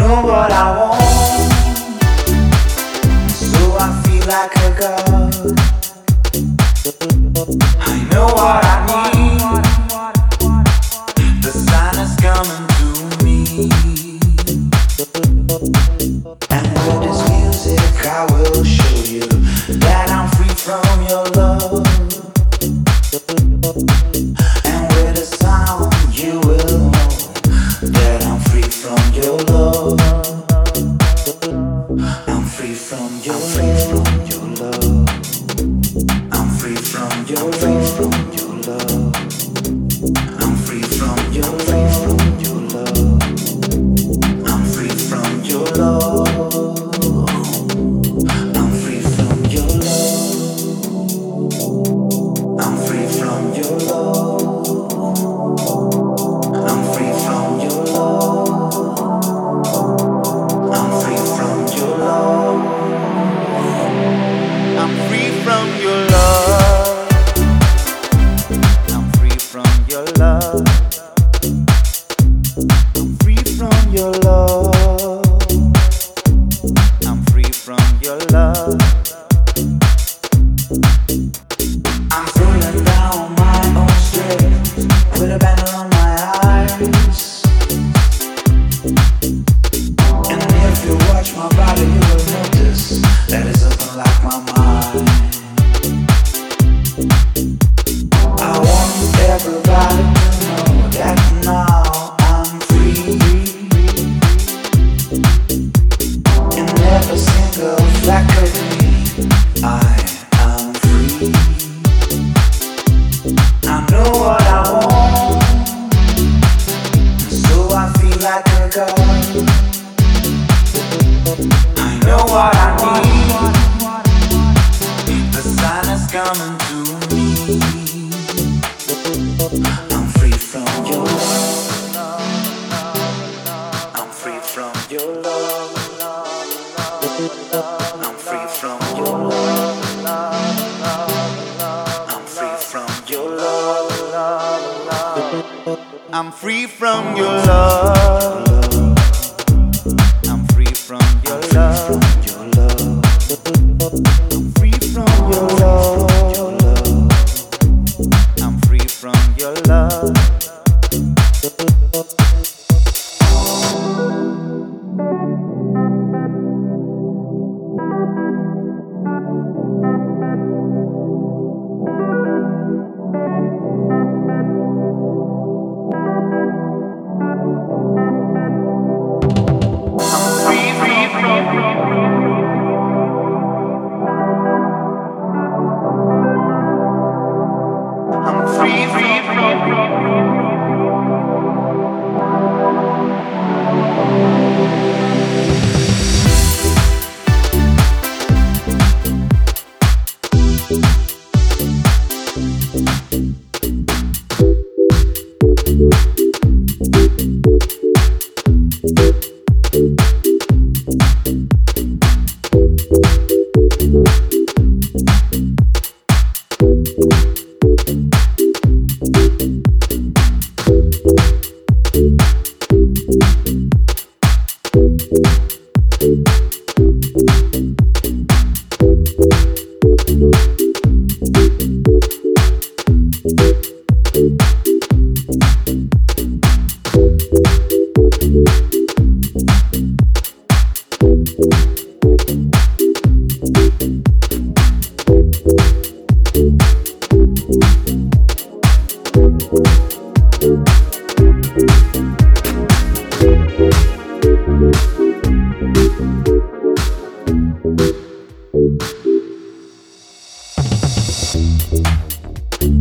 know what I want, so I feel like a god. I know what I need, the sign is coming to me. And with this music I will show you that I'm free from your love. And with the sound you will know that I'm free from your love. I'm free from your love. I'm free from your love. I'm free from your love. I'm free from your love. I'm free from your love. I'm free from your love. I'm free from your love. I'm free from your love. I'm free from your love. I'm free from your love. I'm free from your love. I'm free from your love. I'm falling down my own strength with a banner on my eyes. And if you watch my body, you will notice that it's open like my mind. I want everybody to know that now I'm free. In every single fleck of me, I am free. I know what I want, so I feel like a god. I know what I need, the sign is coming to me. I'm free from your love. I'm free from your love. I'm free from your love. I'm free from your love. I'm free from your love. I'm free from your love. I'm free from your love. I'm free from your love. I'm free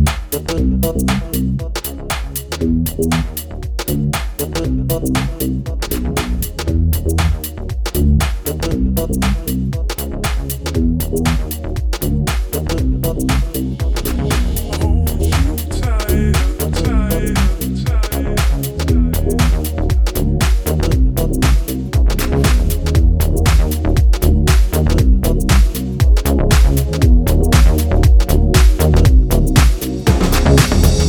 Thank you.